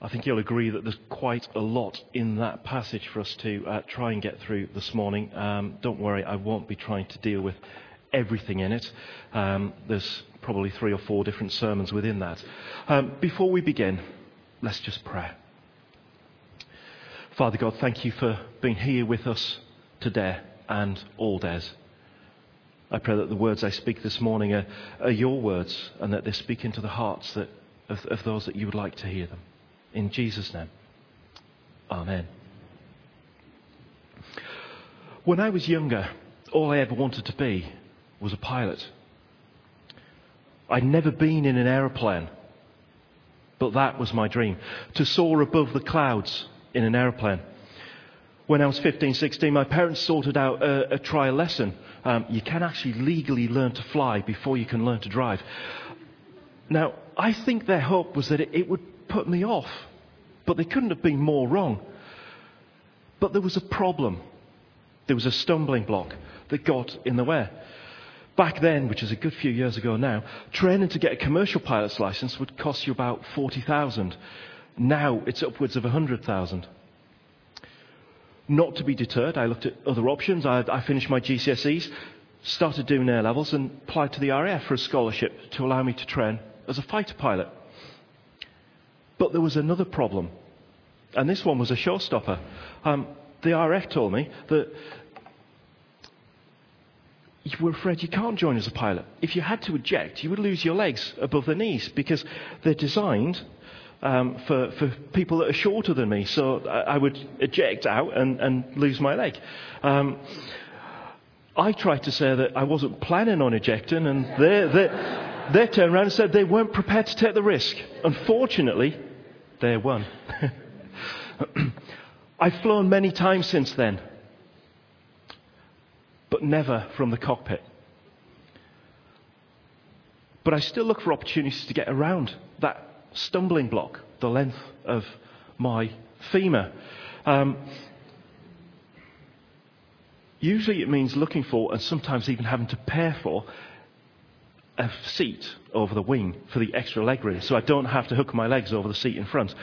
I think you'll agree that there's quite a lot in that passage for us to try and get through this morning. Don't worry, I won't be trying to deal with everything in it. There's probably 3 or 4 different sermons within that. Before we begin, let's just pray. Father God, thank you for being here with us today and all days. I pray that the words I speak this morning are your words, and that they speak into the hearts of those that you would like to hear them. In Jesus' name, amen. When I was younger, all I ever wanted to be was a pilot. I'd never been in an aeroplane, but that was my dream, to soar above the clouds in an aeroplane. When I was 15, 16, my parents sorted out a trial lesson. You can actually legally learn to fly before you can learn to drive. Now, I think their hope was that it would put me off, but they couldn't have been more wrong. But there was a problem. There was a stumbling block that got in the way. Back then, which is a good few years ago now, training to get a commercial pilot's license would cost you about 40,000. Now it's upwards of 100,000. Not to be deterred, I looked at other options. I finished my GCSEs, started doing A-levels, and applied to the RAF for a scholarship to allow me to train as a fighter pilot. But there was another problem, and this one was a showstopper. The RAF told me that you were afraid you can't join as a pilot. If you had to eject, you would lose your legs above the knees, because they're designed for people that are shorter than me. So I would eject out and lose my leg. I tried to say that I wasn't planning on ejecting, and they turned around and said they weren't prepared to take the risk. Unfortunately, they won. I've flown many times since then, but never from the cockpit. But I still look for opportunities to get around that stumbling block, the length of my femur. Usually it means looking for, and sometimes even having to pay for, a seat over the wing for the extra leg room, so I don't have to hook my legs over the seat in front.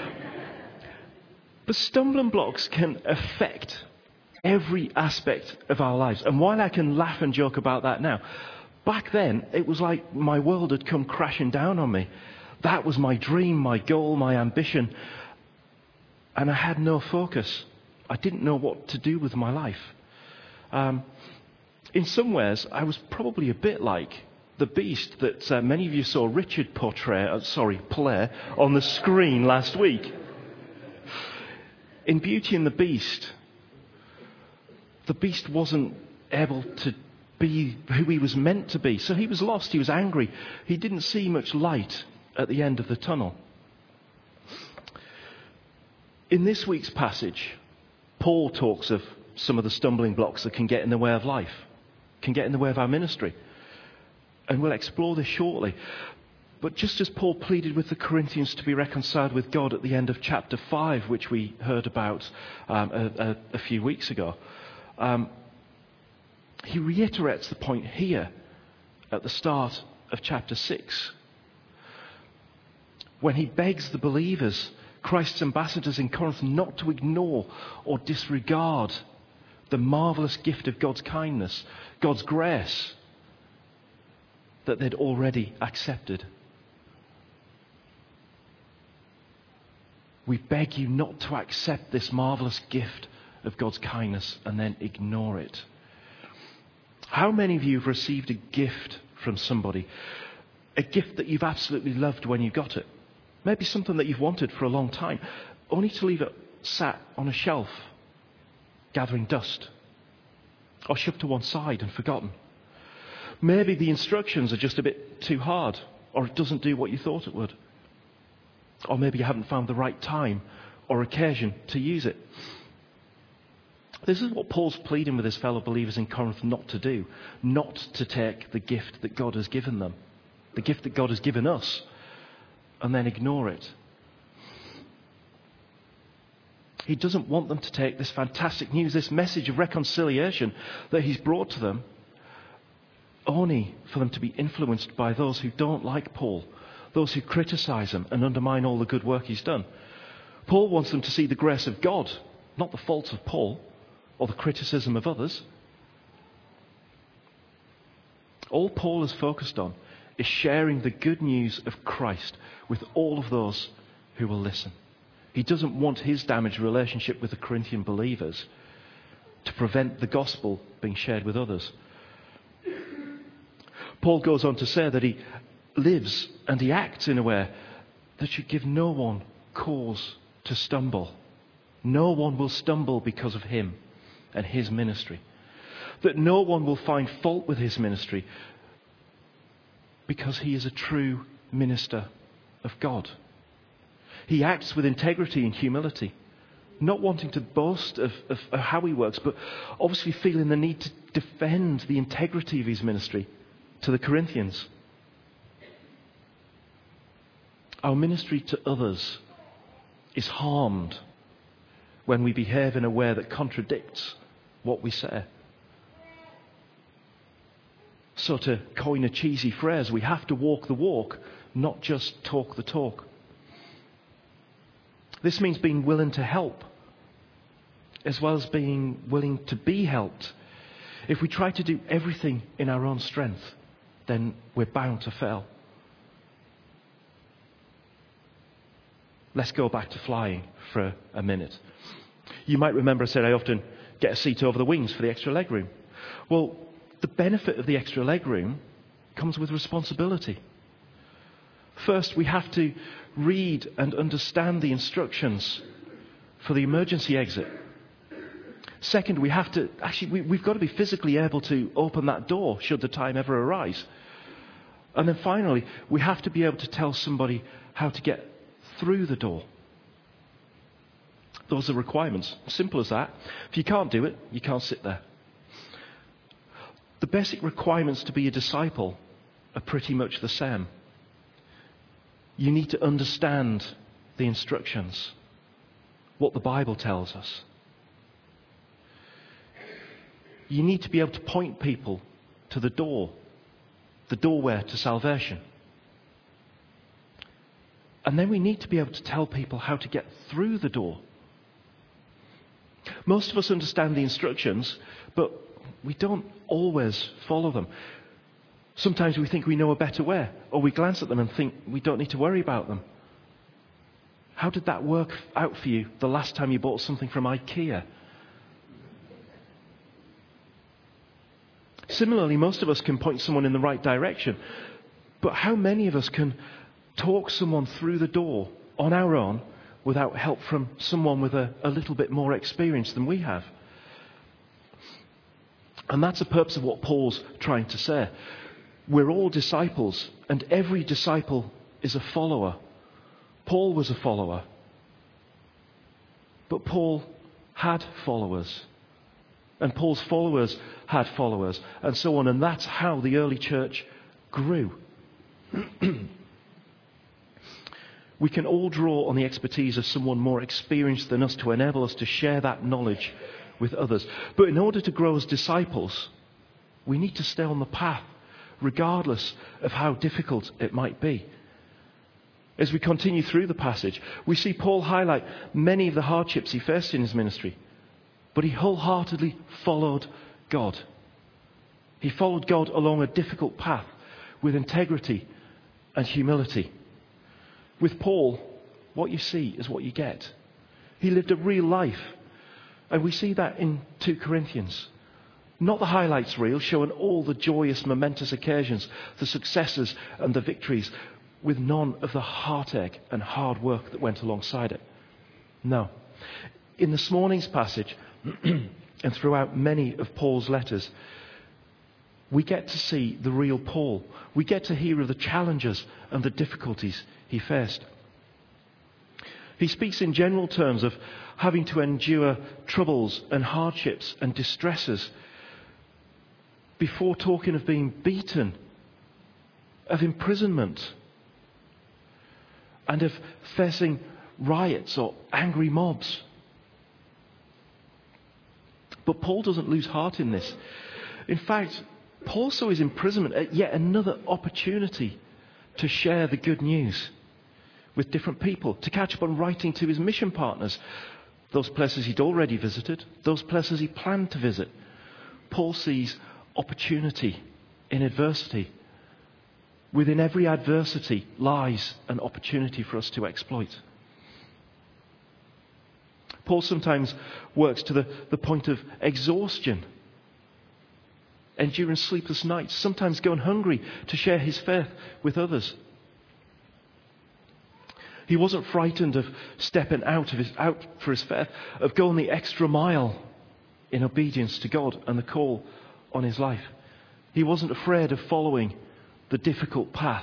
But stumbling blocks can affect every aspect of our lives. And while I can laugh and joke about that now, back then it was like my world had come crashing down on me. That was my dream, my goal, my ambition. And I had no focus. I didn't know what to do with my life. In some ways, I was probably a bit like the beast that many of you saw Richard play on the screen last week. In Beauty and the Beast wasn't able to be who he was meant to be. So he was lost, he was angry. He didn't see much light at the end of the tunnel. In this week's passage, Paul talks of some of the stumbling blocks that can get in the way of life, can get in the way of our ministry. And we'll explore this shortly. But just as Paul pleaded with the Corinthians to be reconciled with God at the end of chapter 5, which we heard about a few weeks ago, he reiterates the point here at the start of chapter 6, when he begs the believers, Christ's ambassadors in Corinth, not to ignore or disregard the marvellous gift of God's kindness, God's grace that they'd already accepted. We beg you not to accept this marvellous gift of God's kindness and then ignore it. How many of you have received a gift from somebody? A gift that you've absolutely loved when you got it. Maybe something that you've wanted for a long time, only to leave it sat on a shelf, gathering dust, or shoved to one side and forgotten. Maybe the instructions are just a bit too hard, or it doesn't do what you thought it would. Or maybe you haven't found the right time or occasion to use it. This is what Paul's pleading with his fellow believers in Corinth not to do. Not to take the gift that God has given them, the gift that God has given us, and then ignore it. He doesn't want them to take this fantastic news, this message of reconciliation that he's brought to them, only for them to be influenced by those who don't like Paul, those who criticize him and undermine all the good work he's done. Paul wants them to see the grace of God, not the faults of Paul or the criticism of others. All Paul is focused on is sharing the good news of Christ with all of those who will listen. He doesn't want his damaged relationship with the Corinthian believers to prevent the gospel being shared with others. Paul goes on to say that he lives and he acts in a way that should give no one cause to stumble. No one will stumble because of him and his ministry. That no one will find fault with his ministry because he is a true minister of God. He acts with integrity and humility, not wanting to boast of how he works, but obviously feeling the need to defend the integrity of his ministry to the Corinthians. Our ministry to others is harmed when we behave in a way that contradicts what we say. So to coin a cheesy phrase, we have to walk the walk, not just talk the talk. This means being willing to help, as well as being willing to be helped. If we try to do everything in our own strength, then we're bound to fail. Let's go back to flying for a minute. You might remember I said I often get a seat over the wings for the extra legroom. Well, the benefit of the extra legroom comes with responsibility. First, we have to read and understand the instructions for the emergency exit. Second, we've got to be physically able to open that door should the time ever arise. And then finally, we have to be able to tell somebody how to get through the door. Those are requirements. Simple as that. If you can't do it, you can't sit there. The basic requirements to be a disciple are pretty much the same. You need to understand the instructions, what the Bible tells us. You need to be able to point people to the door, the doorway to salvation. And then we need to be able to tell people how to get through the door. Most of us understand the instructions, but we don't always follow them. Sometimes we think we know a better way, or we glance at them and think we don't need to worry about them. How did that work out for you the last time you bought something from IKEA? Similarly, most of us can point someone in the right direction, but how many of us can talk someone through the door on our own without help from someone with a little bit more experience than we have? And that's the purpose of what Paul's trying to say. We're all disciples, and every disciple is a follower. Paul was a follower. But Paul had followers. And Paul's followers had followers, and so on. And that's how the early church grew. We can all draw on the expertise of someone more experienced than us to enable us to share that knowledge with others. But in order to grow as disciples, we need to stay on the path, regardless of how difficult it might be. As we continue through the passage, we see Paul highlight many of the hardships he faced in his ministry, but he wholeheartedly followed God. He followed God along a difficult path with integrity and humility. With Paul, what you see is what you get. He lived a real life, and we see that in 2 Corinthians. Not the highlights reel showing all the joyous, momentous occasions, the successes and the victories, with none of the heartache and hard work that went alongside it. No. In this morning's passage, and throughout many of Paul's letters, we get to see the real Paul. We get to hear of the challenges and the difficulties he faced. He speaks in general terms of having to endure troubles and hardships and distresses before talking of being beaten, of imprisonment, and of facing riots or angry mobs. But Paul doesn't lose heart in this. In fact, Paul saw his imprisonment as yet another opportunity to share the good news with different people, to catch up on writing to his mission partners, those places he'd already visited, those places he planned to visit. Paul sees opportunity in adversity. Within every adversity lies an opportunity for us to exploit. Paul sometimes works to the point of exhaustion, enduring sleepless nights, sometimes going hungry to share his faith with others. He wasn't frightened of stepping out for his faith, of going the extra mile in obedience to God and the call on his life. He wasn't afraid of following the difficult path.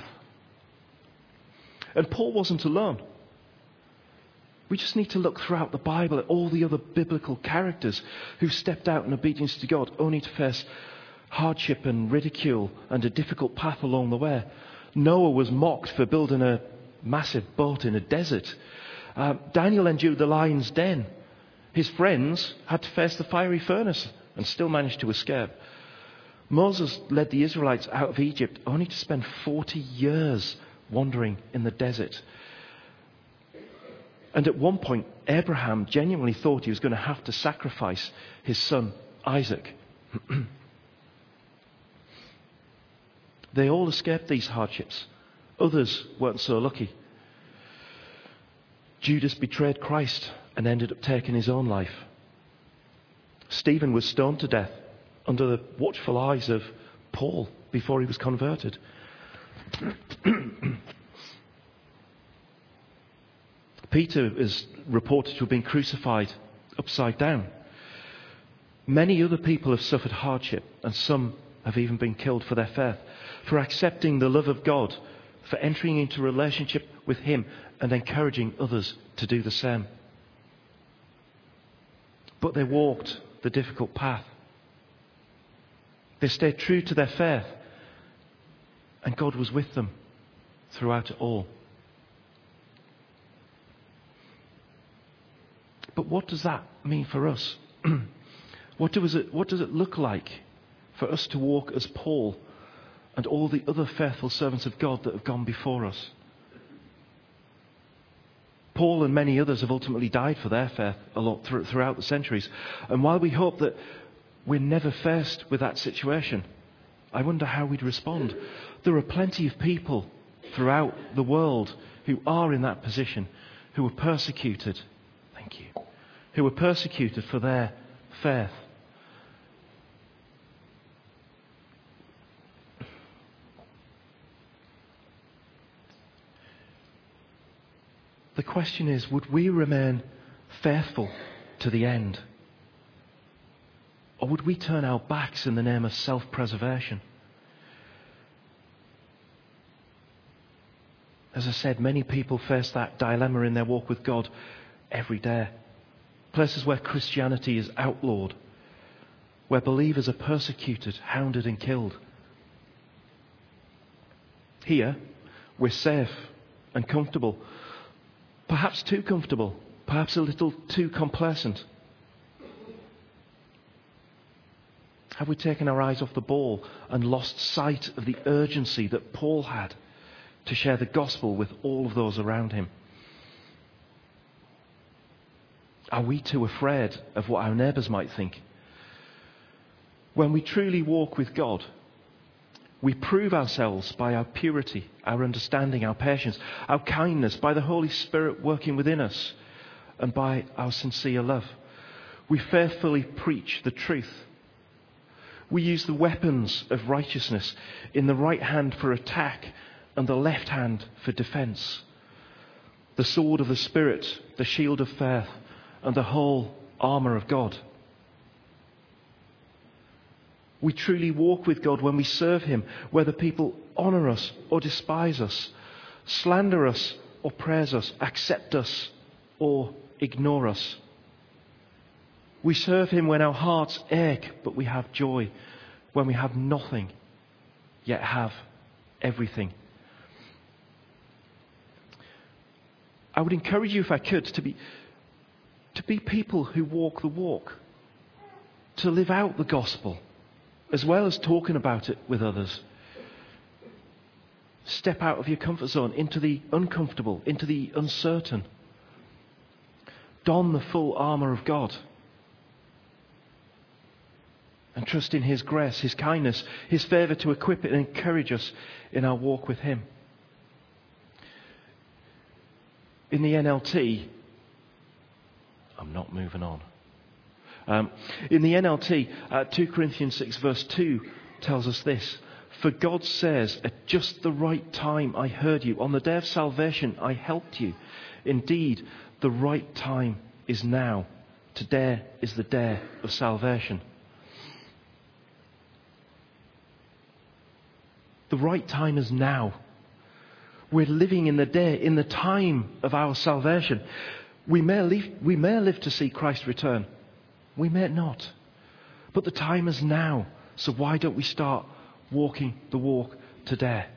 And Paul wasn't alone. We just need to look throughout the Bible at all the other biblical characters who stepped out in obedience to God only to face hardship and ridicule and a difficult path along the way. Noah was mocked for building a massive boat in a desert. Daniel endured the lion's den. His friends had to face the fiery furnace and still managed to escape. Moses led the Israelites out of Egypt only to spend 40 years wandering in the desert. And at one point, Abraham genuinely thought he was going to have to sacrifice his son Isaac. They all escaped these hardships. Others weren't so lucky. Judas betrayed Christ and ended up taking his own life. Stephen was stoned to death under the watchful eyes of Paul before he was converted. Peter is reported to have been crucified upside down. Many other people have suffered hardship, and some have even been killed for their faith, for accepting the love of God, for entering into relationship with Him and encouraging others to do the same. But they walked the difficult path. They stayed true to their faith, and God was with them throughout it all. But what does that mean for us? What does it look like for us to walk as Paul and all the other faithful servants of God that have gone before us? Paul and many others have ultimately died for their faith a lot throughout the centuries. And while we hope that we're never faced with that situation, I wonder how we'd respond. There are plenty of people throughout the world who are in that position, who were persecuted. Thank you. Who were persecuted for their faith. The question is, would we remain faithful to the end? Or would we turn our backs in the name of self-preservation? As I said, many people face that dilemma in their walk with God every day. Places where Christianity is outlawed, where believers are persecuted, hounded and killed. Here, we're safe and comfortable. Perhaps too comfortable, perhaps a little too complacent. Have we taken our eyes off the ball and lost sight of the urgency that Paul had to share the gospel with all of those around him? Are we too afraid of what our neighbours might think? When we truly walk with God, we prove ourselves by our purity, our understanding, our patience, our kindness, by the Holy Spirit working within us, and by our sincere love. We faithfully preach the truth. We use the weapons of righteousness in the right hand for attack and the left hand for defence. The sword of the Spirit, the shield of faith, and the whole armour of God. We truly walk with God when we serve Him, whether people honour us or despise us, slander us or praise us, accept us or ignore us. We serve Him when our hearts ache, but we have joy, when we have nothing, yet have everything. I would encourage you, if I could, to be people who walk the walk, to live out the gospel, as well as talking about it with others. Step out of your comfort zone into the uncomfortable, into the uncertain. Don the full armour of God. And trust in His grace, His kindness, His favour to equip and encourage us in our walk with Him. In the NLT, I'm not moving on. In the NLT, 2 Corinthians 6 verse 2 tells us this. For God says, at just the right time I heard you. On the day of salvation I helped you. Indeed, the right time is now. Today is the day of salvation. The right time is now. We're living in the day, in the time of our salvation. We may live to see Christ return. We may not. But the time is now. So why don't we start walking the walk today?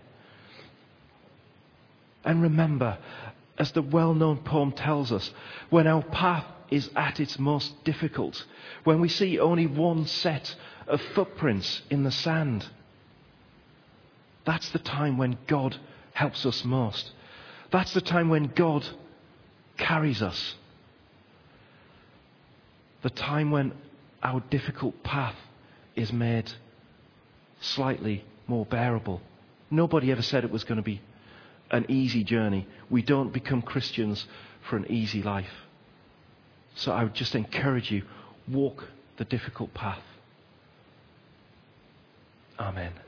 And remember, as the well-known poem tells us, when our path is at its most difficult, when we see only one set of footprints in the sand, that's the time when God helps us most. That's the time when God carries us. The time when our difficult path is made slightly more bearable. Nobody ever said it was going to be an easy journey. We don't become Christians for an easy life. So I would just encourage you, walk the difficult path. Amen.